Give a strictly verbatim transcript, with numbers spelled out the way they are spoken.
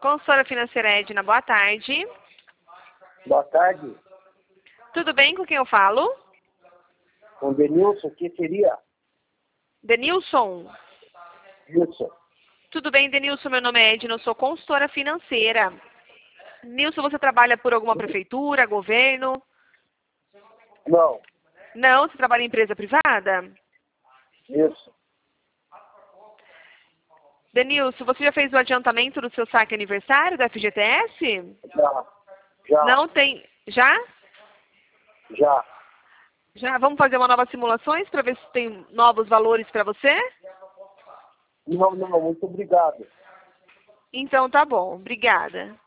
Consultora financeira Edna, boa tarde. Boa tarde. Tudo bem com quem eu falo? Com Denilson, que seria? Denilson. Wilson. Tudo bem, Denilson? Meu nome é Edna, eu sou consultora financeira. Nilson, você trabalha por alguma prefeitura, governo? Não. Não, você trabalha em empresa privada? Isso. Denilson, você já fez o adiantamento do seu saque aniversário da F G T S? Já. Já. Não tem. Já? Já. Já? Vamos fazer uma nova simulações para ver se tem novos valores para você? Não, não, muito obrigado. Então tá bom, obrigada.